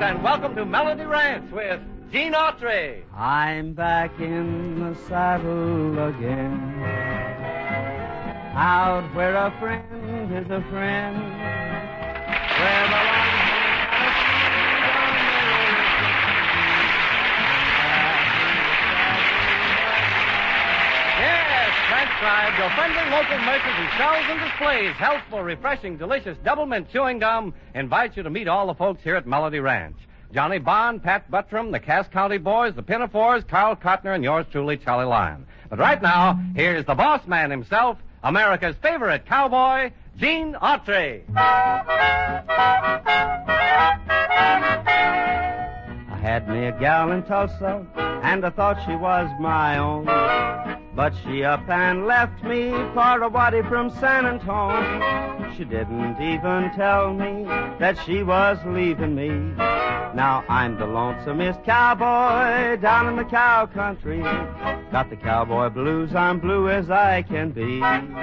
and welcome to Melody Ranch with Gene Autry. I'm back in the saddle again, out where a friend is a friend, where the Yes, transcribed, your friendly local merchant who sells and displays healthful, refreshing, delicious double mint chewing gum invites you to meet all the folks here at Melody Ranch. Johnny Bond, Pat Buttram, the Cass County Boys, the Pinafores, Carl Cotner, and yours truly, Charlie Lyon. But right now, here's the boss man himself, America's favorite cowboy, Gene Autry. I had me a gal in Tulsa, and I thought she was my own. But she up and left me for a waddy from San Antone. She didn't even tell me that she was leaving me. Now I'm the lonesomest cowboy down in the cow country. Got the cowboy blues, I'm blue as I can be.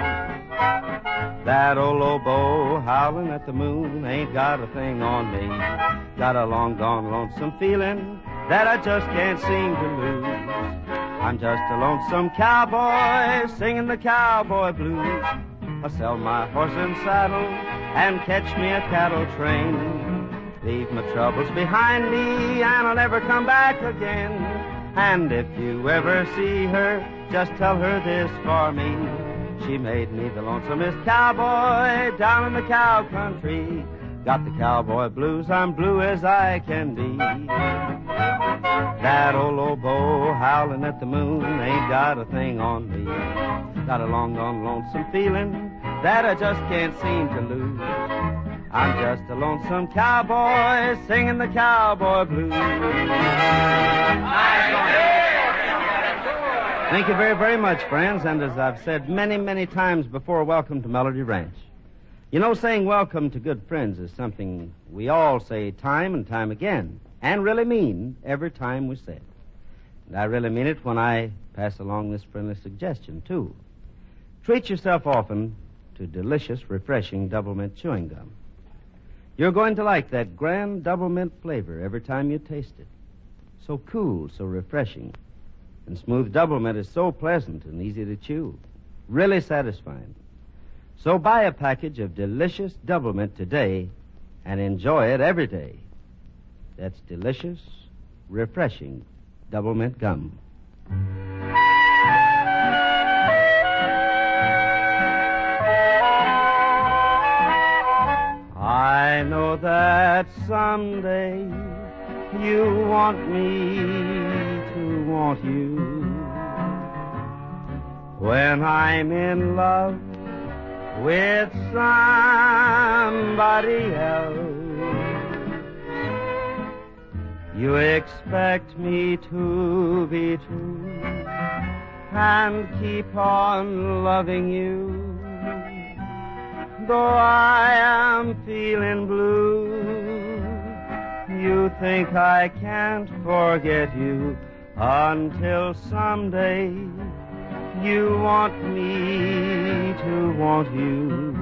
That old oboe howling at the moon ain't got a thing on me. Got a long gone lonesome feeling that I just can't seem to lose. I'm just a lonesome cowboy singing the cowboy blues. I sell my horse and saddle and catch me a cattle train. Leave my troubles behind me and I'll never come back again. And if you ever see her, just tell her this for me. She made me the lonesomest cowboy down in the cow country. Got the cowboy blues, I'm blue as I can be. That old oboe howling at the moon ain't got a thing on me. Got a long gone lonesome feeling that I just can't seem to lose. I'm just a lonesome cowboy singing the cowboy blues. Thank you very, very much, friends. And as I've said many, many times before, welcome to Melody Ranch. You know, saying welcome to good friends is something we all say time and time again, and really mean every time we say it. And I really mean it when I pass along this friendly suggestion, too. Treat yourself often to delicious, refreshing double mint chewing gum. You're going to like that grand double mint flavor every time you taste it. So cool, so refreshing. And smooth double mint is so pleasant and easy to chew. Really satisfying. So buy a package of delicious double mint today and enjoy it every day. That's delicious, refreshing double mint gum. I know that someday you want me to want you. When I'm in love with somebody else, you expect me to be true and keep on loving you. Though I am feeling blue, you think I can't forget you until someday you want me to want you.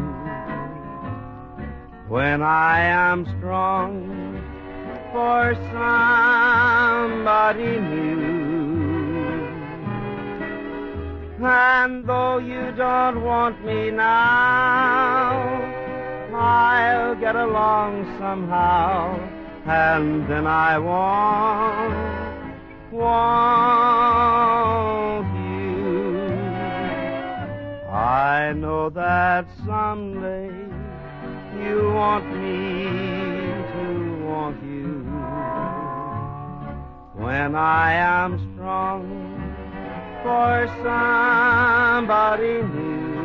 When I am strong for somebody new, and though you don't want me now, I'll get along somehow, and then I won't you. I know that someday you want me to want you. When I am strong for somebody new,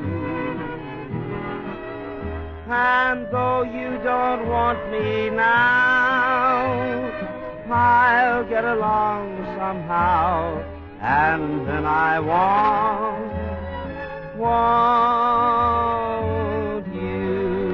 and though you don't want me now, I'll get along somehow, and then I won't you.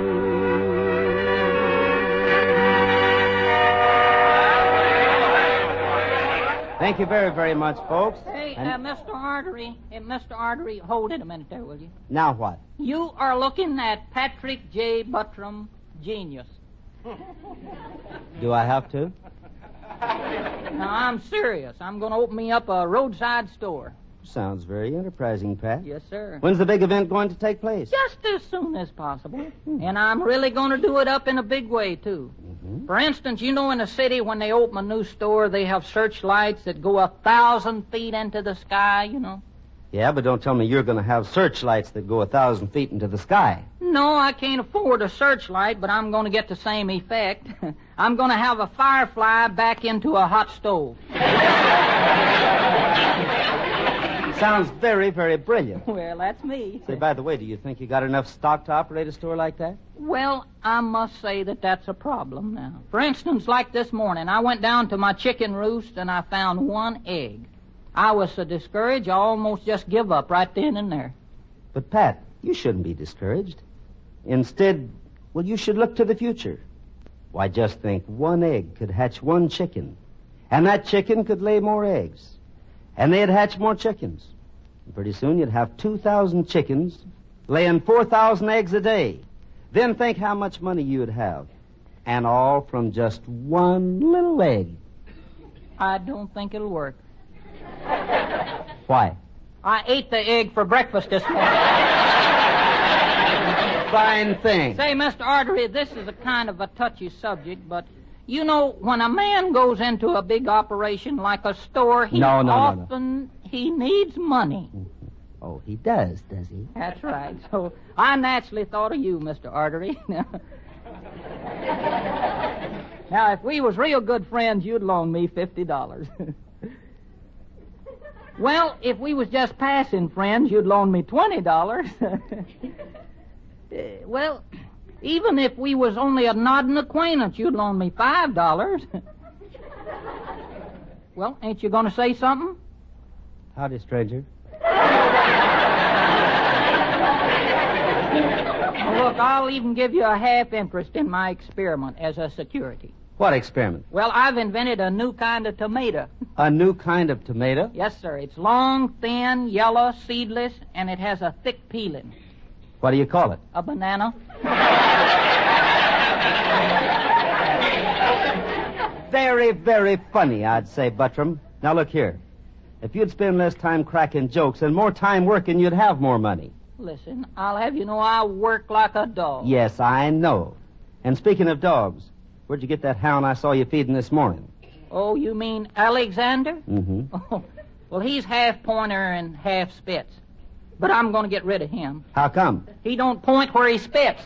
Thank you very, very much, folks. Hey, Mr. Artery, hold it a minute there, will you? Now what? You are looking at Patrick J. Buttram, genius. Do I have to? Now, I'm serious. I'm going to open me up a roadside store. Sounds very enterprising, Pat. Yes, sir. When's the big event going to take place? Just as soon as possible. And I'm really going to do it up in a big way, too. Mm-hmm. For instance, you know in the city when they open a new store, they have searchlights that go 1,000 feet into the sky, you know? Yeah, but don't tell me you're going to have searchlights that go 1,000 feet into the sky. No, I can't afford a searchlight, but I'm going to get the same effect. I'm going to have a firefly back into a hot stove. Sounds very, very brilliant. Well, that's me. Say, by the way, do you think you got enough stock to operate a store like that? Well, I must say that that's a problem now. For instance, like this morning, I went down to my chicken roost and I found one egg. I was so discouraged, I almost just give up right then and there. But, Pat, you shouldn't be discouraged. Instead, well, you should look to the future. Why, just think, one egg could hatch one chicken, and that chicken could lay more eggs, and they'd hatch more chickens. And pretty soon you'd have 2,000 chickens laying 4,000 eggs a day. Then think how much money you'd have, and all from just one little egg. I don't think it'll work. Why? I ate the egg for breakfast this morning. Fine thing. Say, Mr. Artery, this is a kind of a touchy subject, but you know, when a man goes into a big operation like a store, he he needs money. Oh, he does he? That's right. So I naturally thought of you, Mr. Artery. Now, if we was real good friends, you'd loan me $50. Well, if we was just passing friends, you'd loan me $20. Well, even if we was only a nodding acquaintance, you'd loan me $5. Well, ain't you going to say something? Howdy, stranger. Well, look, I'll even give you a half interest in my experiment as a security. What experiment? Well, I've invented a new kind of tomato. A new kind of tomato? Yes, sir. It's long, thin, yellow, seedless, and it has a thick peeling. What do you call it? A banana. Very, very funny, I'd say, Buttram. Now, look here. If you'd spend less time cracking jokes and more time working, you'd have more money. Listen, I'll have you know I work like a dog. Yes, I know. And speaking of dogs, where'd you get that hound I saw you feeding this morning? Oh, you mean Alexander? Mm-hmm. Oh, well, he's half pointer and half spits. But I'm going to get rid of him. How come? He don't point where he spits.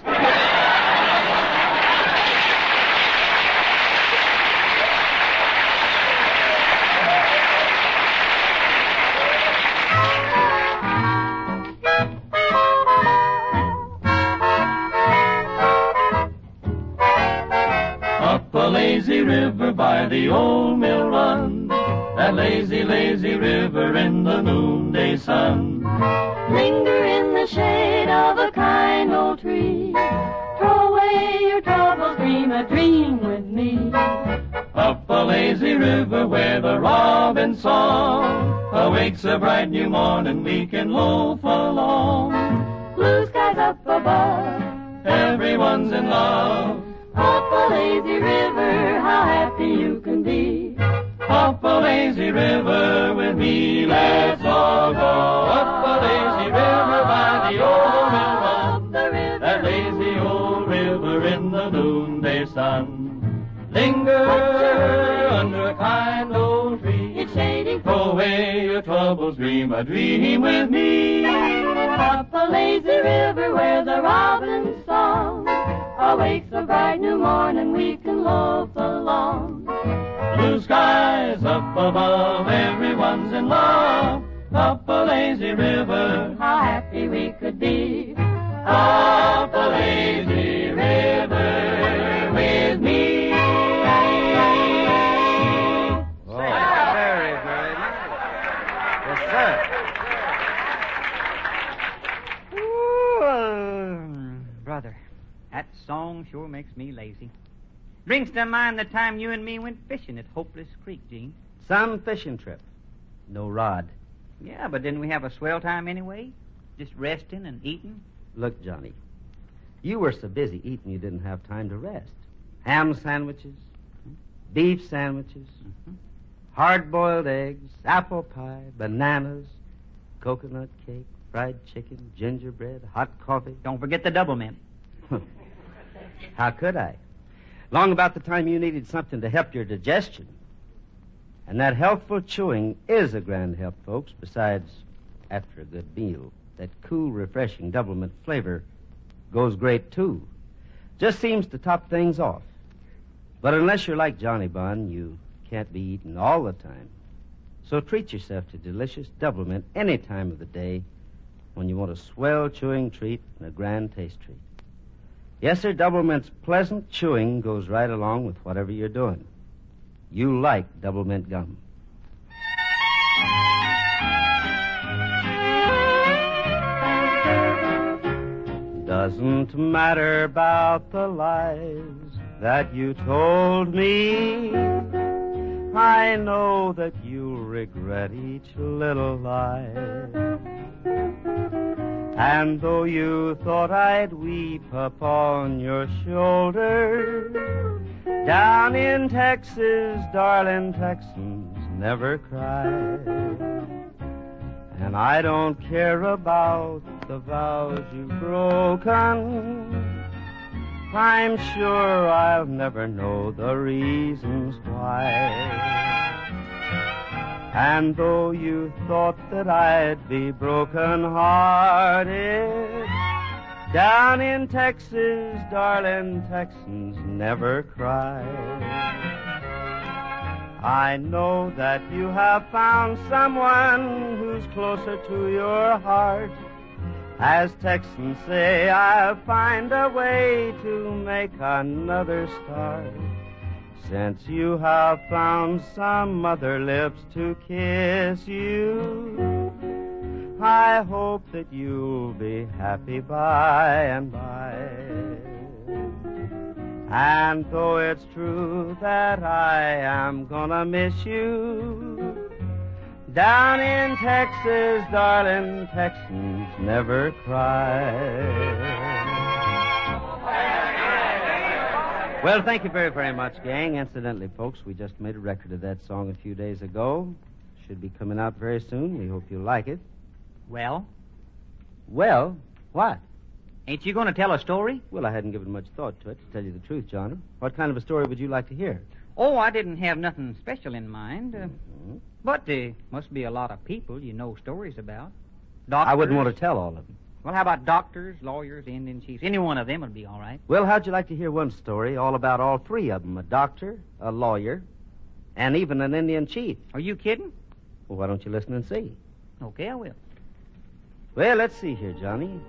Up a lazy river by the old mill run, that lazy, lazy river in the noonday sun. Linger in the shade of a kind old tree. Throw away your troubles, dream a dream with me. Up a lazy river where the robin song awakes a bright new morning, we can loaf along. Blue skies up above, Everyone's in love. up a lazy river, how happy you can be. Up a lazy river with me, let's all go. Up a lazy river by the old mill run, The river, that lazy old river in the noonday sun. Linger under a kind old tree. it's shady. Throw away your troubles, dream a dream with me. Up a lazy river where the robin's song awakes a bright new morning, we can loaf along. Blue skies up above, everyone's in love. Up a lazy river, How happy we could be. up a lazy river with me. Oh, very, very nice. Yes, sir. Brother, that song sure makes me lazy. Brings to mind the time you and me went fishing at Hopeless Creek, Gene. Some fishing trip. No rod. Yeah, but didn't we have a swell time anyway? Just resting and eating? Look, Johnny, you were so busy eating you didn't have time to rest. ham sandwiches, beef sandwiches, hard-boiled eggs, apple pie, bananas, coconut cake, fried chicken, gingerbread, hot coffee. Don't forget the double mint. How could I? Long about the time you needed something to help your digestion. And that healthful chewing is a grand help, folks. Besides, after a good meal, that cool, refreshing double mint flavor goes great, too. Just seems to top things off. But unless you're like Johnny Bun, you can't be eating all the time. So treat yourself to delicious double mint any time of the day when you want a swell chewing treat and a grand taste treat. Yes, sir, double mint's pleasant chewing goes right along with whatever you're doing. You like double mint gum. Doesn't matter about the lies that you told me. I know that you'll regret each little lie. And though you thought I'd weep upon your shoulder, down in Texas, darling, Texans never cry. And I don't care about the vows you've broken. I'm sure I'll never know the reasons why. And though you thought that I'd be broken-hearted, down in Texas, darling, Texans never cry. I know that you have found someone who's closer to your heart. As Texans say, I'll find a way to make another start. Since you have found some other lips to kiss you, I hope that you'll be happy by and by. And though it's true that I am gonna miss you, down in Texas, darling, Texans never cry. Well, thank you very, very much, gang. Incidentally, folks, we just made a record of that song a few days ago. Should be coming out very soon. We hope you'll like it. Well? Well, what? Ain't you going to tell a story? Well, I hadn't given much thought to it, to tell you the truth, Johnny. What kind of a story would you like to hear? Oh, I didn't have nothing special in mind. But there must be a lot of people you know stories about. Doctors. I wouldn't want to tell all of them. Well, how about doctors, lawyers, Indian chiefs? Any one of them would be all right. Well, how'd you like to hear one story all about all three of them? A doctor, a lawyer, and even an Indian chief. Are you kidding? Well, why don't you listen and see? Okay, I will. Well, let's see here, Johnny.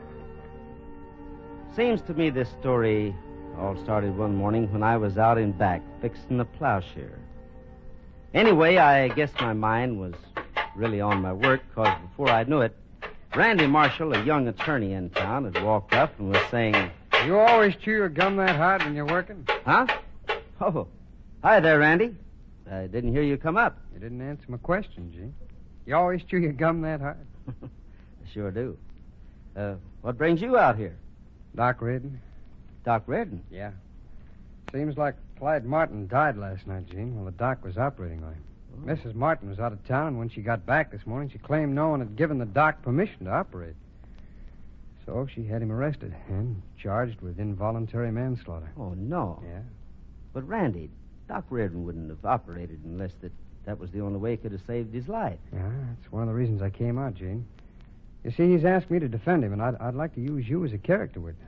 Seems to me this story all started one morning when I was out in back fixing the plowshare. Anyway, I guess my mind was really on my work, because before I knew it, Randy Marshall, a young attorney in town, had walked up and was saying, You always chew your gum that hard when you're working? Huh? Oh, hi there, Randy. I didn't hear you come up. You didn't answer my question, Gene. You always chew your gum that hard? I sure do. What brings you out here? Doc Redden? Doc Redden? Yeah. Seems like Clyde Martin died last night, Gene, while the doc was operating on him. Oh. Mrs. Martin was out of town, and when she got back this morning, she claimed no one had given the doc permission to operate. So she had him arrested and charged with involuntary manslaughter. Oh, no. Yeah. But, Randy, Doc Redden wouldn't have operated unless that was the only way he could have saved his life. Yeah, that's one of the reasons I came out, Gene. You see, he's asked me to defend him, and I'd like to use you as a character witness.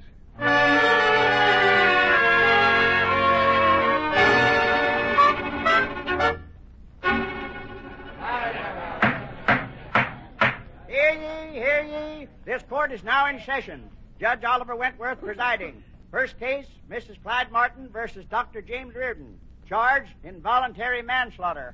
Hear ye. This court is now in session. Judge Oliver Wentworth presiding. First case, Mrs. Clyde Martin versus Dr. James Reardon. Charged involuntary manslaughter.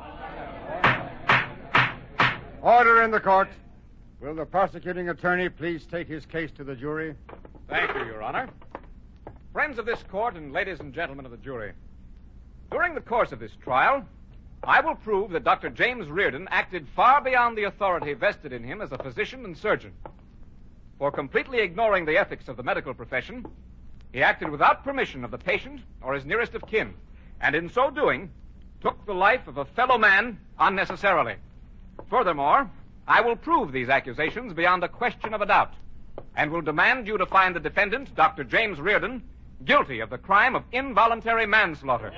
Order in the court. Will the prosecuting attorney please take his case to the jury? Thank you, Your Honor. Friends of this court and ladies and gentlemen of the jury, during the course of this trial, I will prove that Dr. James Reardon acted far beyond the authority vested in him as a physician and surgeon. For completely ignoring the ethics of the medical profession, he acted without permission of the patient or his nearest of kin, and in so doing, took the life of a fellow man unnecessarily. Furthermore, I will prove these accusations beyond a question of a doubt, and will demand you to find the defendant, Dr. James Reardon, guilty of the crime of involuntary manslaughter.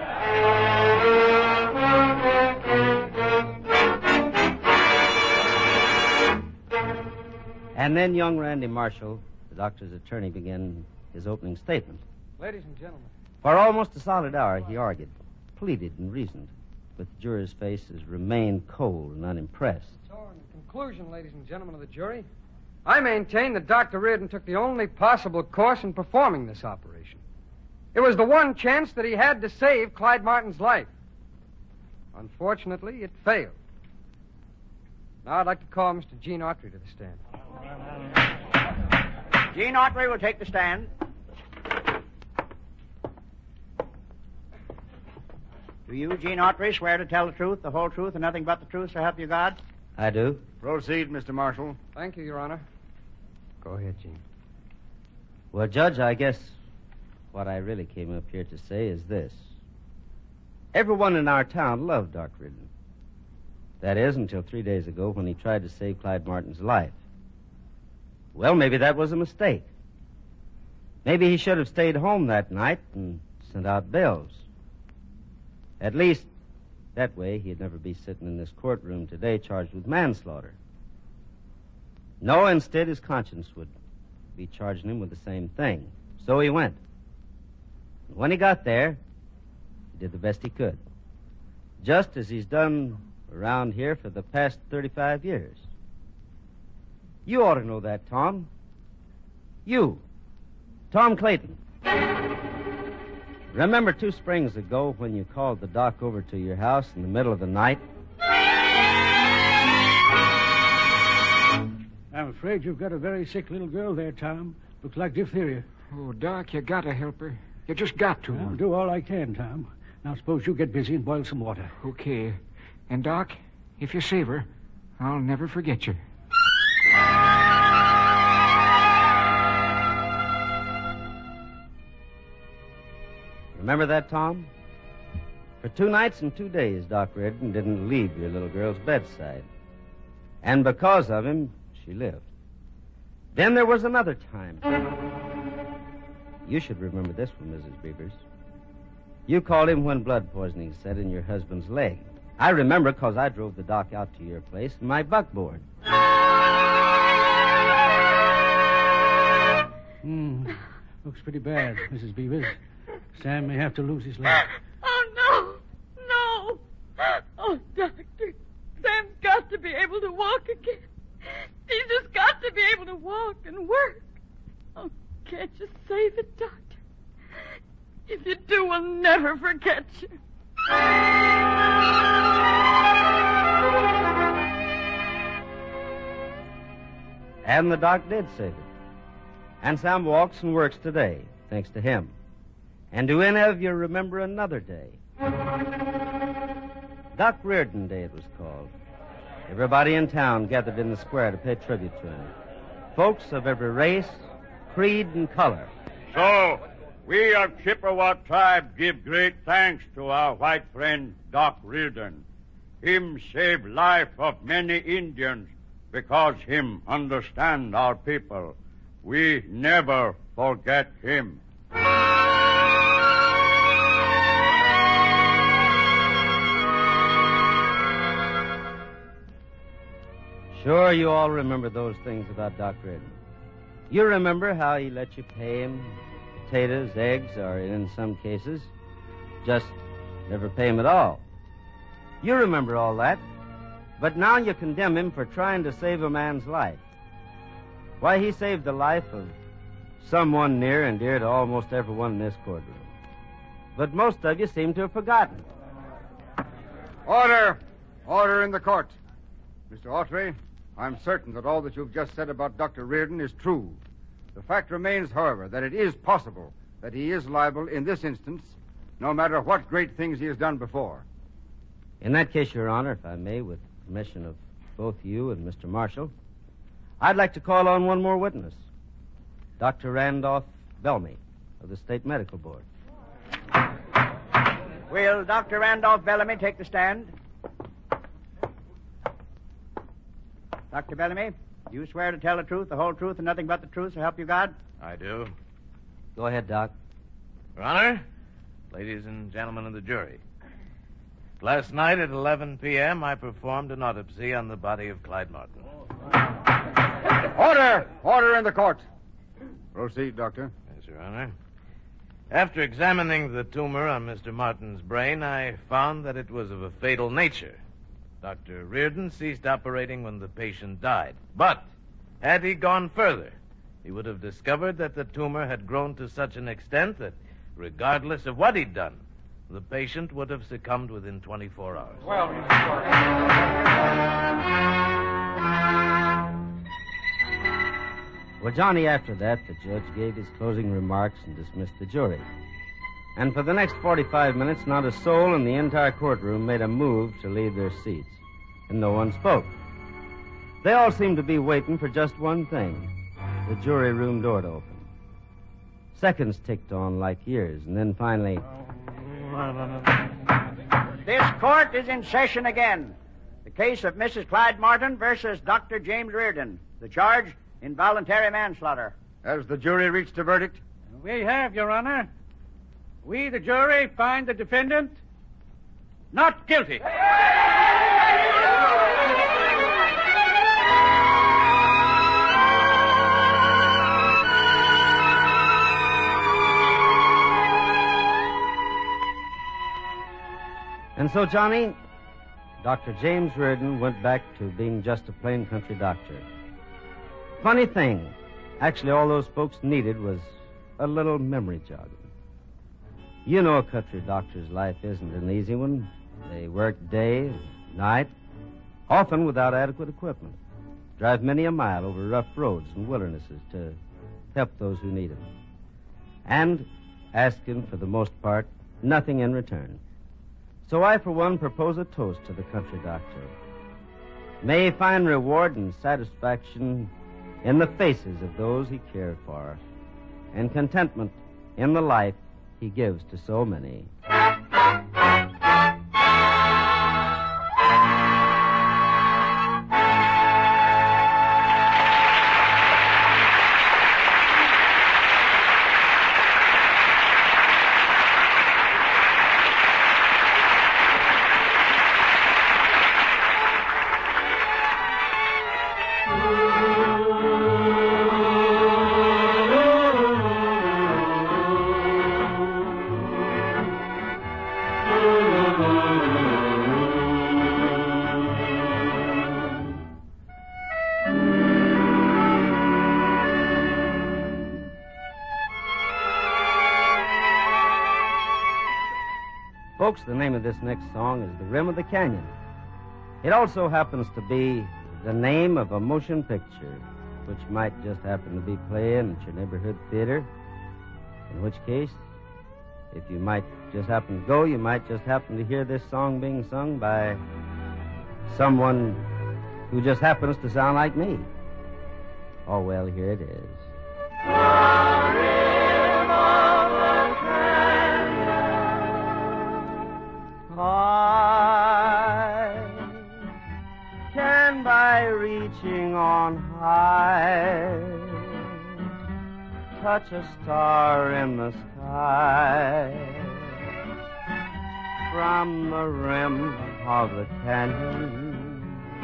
And then young Randy Marshall, the doctor's attorney, began his opening statement. Ladies and gentlemen. For almost a solid hour, he argued, pleaded, and reasoned, but the jurors' faces remained cold and unimpressed. So, in conclusion, ladies and gentlemen of the jury, I maintain that Dr. Reardon took the only possible course in performing this operation. It was the one chance that he had to save Clyde Martin's life. Unfortunately, it failed. Now I'd like to call Mr. Gene Autry to the stand. Gene Autry will take the stand. Do you, Gene Autry, swear to tell the truth, the whole truth, and nothing but the truth, so help you God? I do. Proceed, Mr. Marshall. Thank you, Your Honor. Go ahead, Gene. Well, Judge, I guess what I really came up here to say is this. Everyone in our town loved Doc Reardon. That is, until 3 days ago when he tried to save Clyde Martin's life. Well, maybe that was a mistake. Maybe he should have stayed home that night and sent out bills. At least, that way he'd never be sitting in this courtroom today charged with manslaughter. No, instead his conscience would be charging him with the same thing. So he went. When he got there, he did the best he could. Just as he's done around here for the past 35 years. You ought to know that, Tom. You, Tom Clayton. Remember 2 springs ago when you called the doc over to your house in the middle of the night? I'm afraid you've got a very sick little girl there, Tom. Looks like diphtheria. Oh, Doc, you gotta help her. You just got to. I'll do all I can, Tom. Now suppose you get busy and boil some water. Okay. And, Doc, if you save her, I'll never forget you. Remember that, Tom? For 2 nights and 2 days, Doc Reardon didn't leave your little girl's bedside. And because of him, she lived. Then there was another time. You should remember this one, Mrs. Beavers. You called him when blood poisoning set in your husband's leg. I remember because I drove the doc out to your place in my buckboard. Looks pretty bad, Mrs. Beavers. Sam may have to lose his leg. Oh, no. Oh, Doctor, Sam's got to be able to walk again. He's just got to be able to walk and work. Oh, can't you save it, Doctor? If you do, we'll never forget you. And the doc did save it. And Sam walks and works today, thanks to him. And do any of you remember another day? Doc Reardon Day, it was called. Everybody in town gathered in the square to pay tribute to him. Folks of every race, creed, and color. So, we of Chippewa tribe give great thanks to our white friend, Doc Reardon. Him save life of many Indians because him understand our people. We never forget him. Sure, you all remember those things about Doc Reardon. You remember how he let you pay him potatoes, eggs, or in some cases, just never pay him at all. You remember all that, but now you condemn him for trying to save a man's life. Why, he saved the life of someone near and dear to almost everyone in this courtroom. But most of you seem to have forgotten. Order! Order in the court. Mr. Autry, I'm certain that all that you've just said about Dr. Reardon is true. The fact remains, however, that it is possible that he is liable in this instance, no matter what great things he has done before. In that case, Your Honor, if I may, with permission of both you and Mr. Marshall, I'd like to call on one more witness, Dr. Randolph Bellamy. of the State Medical Board. Will Dr. Randolph Bellamy take the stand? Dr. Bellamy, you swear to tell the truth, the whole truth, and nothing but the truth, so help you God? I do. Go ahead, Doc. Your Honor, ladies and gentlemen of the jury. Last night at 11 p.m., I performed an autopsy on the body of Clyde Martin. Order! Order in the court. Proceed, Doctor. Yes, Your Honor. After examining the tumor on Mr. Martin's brain, I found that it was of a fatal nature. Dr. Reardon ceased operating when the patient died. But had he gone further, he would have discovered that the tumor had grown to such an extent that, regardless of what he'd done, the patient would have succumbed within 24 hours. Well, Johnny, after that, the judge gave his closing remarks and dismissed the jury. And for the next 45 minutes, not a soul in the entire courtroom made a move to leave their seats. And no one spoke. They all seemed to be waiting for just one thing, the jury room door to open. Seconds ticked on like years, and then finally... This court is in session again. The case of Mrs. Clyde Martin versus Dr. James Reardon. The charge, involuntary manslaughter. Has the jury reached a verdict? We have, Your Honor. We, the jury, find the defendant not guilty. And so, Johnny, Dr. James Reardon went back to being just a plain country doctor. Funny thing, actually all those folks needed was a little memory jogging. You know a country doctor's life isn't an easy one. They work day and night, often without adequate equipment. Drive many a mile over rough roads and wildernesses to help those who need them. And asking, for the most part, nothing in return. So I, for one, propose a toast to the country doctor. May he find reward and satisfaction in the faces of those he cared for, and contentment in the life he gives to so many. Folks, the name of this next song is The Rim of the Canyon. It also happens to be the name of a motion picture, which might just happen to be playing at your neighborhood theater. In which case, if you might just happen to go, you might just happen to hear this song being sung by someone who just happens to sound like me. Oh, well, here it is. I can, by reaching on high, touch a star in the sky. From the rim of the canyon,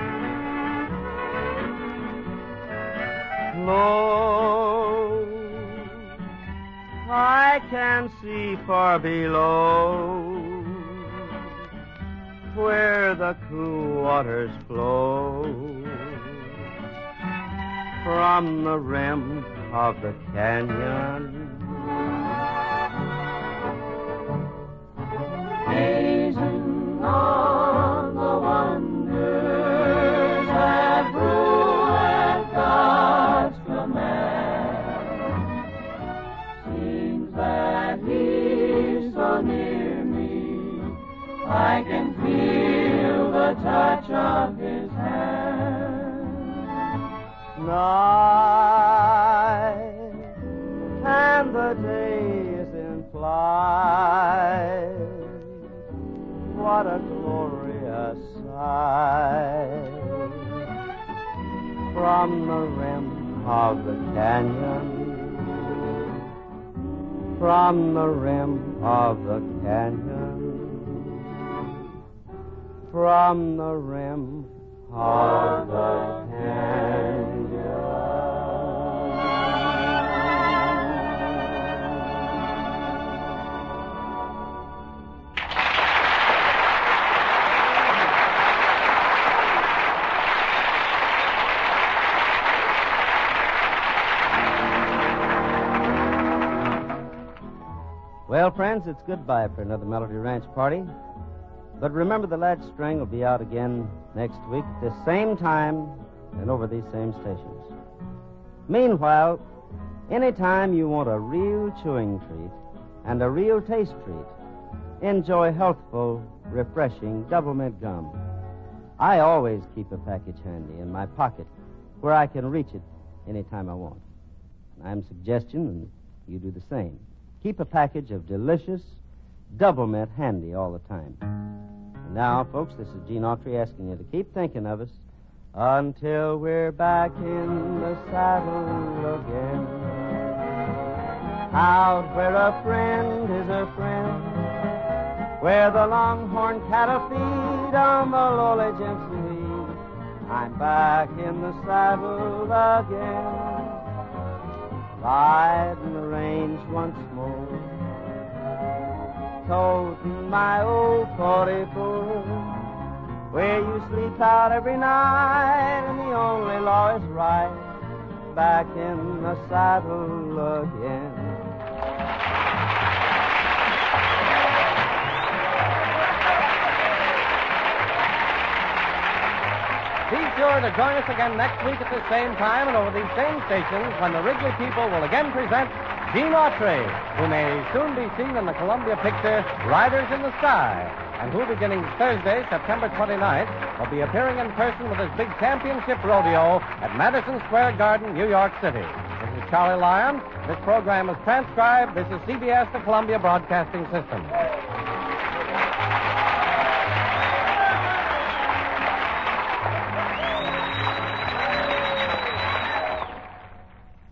low, I can see far below, where the cool waters flow. From the rim of the canyon, gazing on the wonders that rule at God's command, seems that He's so near me, I can feel the touch of His hand. night and the day light. What a glorious sight. From the rim of the canyon, from the rim of the canyon, from the rim of the canyon. Well, friends, it's goodbye for another Melody Ranch party. But remember, the Latch String will be out again next week at this same time and over these same stations. Meanwhile, anytime you want a real chewing treat and a real taste treat, enjoy healthful, refreshing double mint gum. I always keep a package handy in my pocket where I can reach it anytime I want. And I'm suggesting that you do the same. Keep a package of delicious double mint handy all the time. And now, folks, this is Gene Autry asking you to keep thinking of us until we're back in the saddle again. Out where a friend is a friend, where the longhorn cattle feed on the lowly Genesee, I'm back in the saddle again. Riding the range once more, toting my old 44, where you sleep out every night and the only law is right, back in the saddle again. Be sure to join us again next week at the same time and over these same stations when the Wrigley people will again present Gene Autry, who may soon be seen in the Columbia picture Riders in the Sky, and who, beginning Thursday, September 29th, will be appearing in person with his big championship rodeo at Madison Square Garden, New York City. This is Charlie Lyon. This program is transcribed. This is CBS, the Columbia Broadcasting System.